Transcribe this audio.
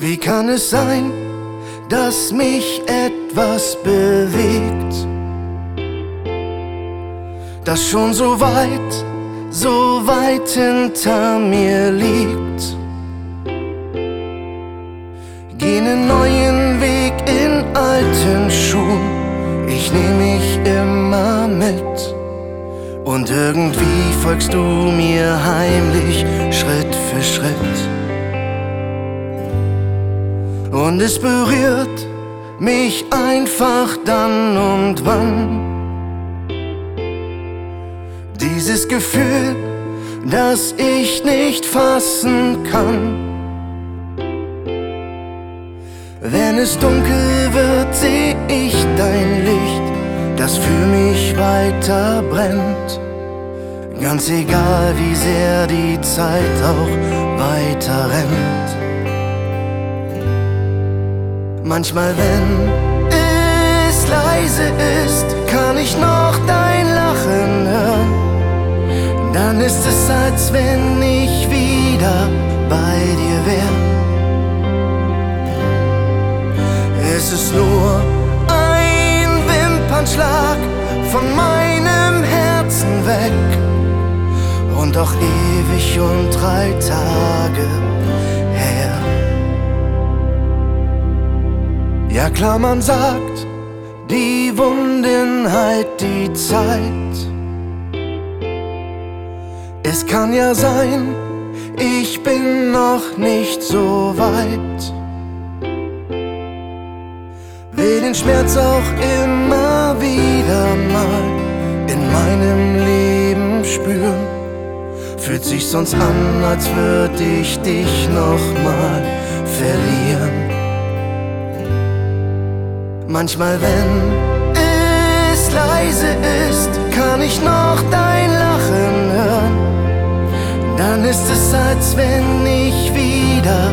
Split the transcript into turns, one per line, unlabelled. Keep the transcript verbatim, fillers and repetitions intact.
Wie kann es sein, dass mich etwas bewegt, das schon so weit, so weit hinter mir liegt? Geh nen neuen Weg in alten Schuhen, ich nehm mich immer mit. Und irgendwie folgst du mir heimlich, Schritt für Schritt. Und es berührt mich einfach dann und wann. Dieses Gefühl, das ich nicht fassen kann. Wenn es dunkel wird, seh ich dein Licht, das für mich weiter brennt. Ganz egal, wie sehr die Zeit auch weiter rennt. Manchmal, wenn es leise ist, kann ich noch dein Lachen hören. Dann ist es, als wenn ich wieder bei dir wär. Es ist nur ein Wimpernschlag von meinem Herzen weg. Und doch ewig und drei Tage her. Ja klar, man sagt, die Wunden heilt die Zeit. Es kann ja sein, ich bin noch nicht so weit. Will den Schmerz auch immer wieder mal in meinem Leben spüren. Fühlt sich sonst an, als würd ich dich noch mal verlieren. Manchmal, wenn es leise ist, kann ich noch dein Lachen hören. Dann ist es, als wenn ich wieder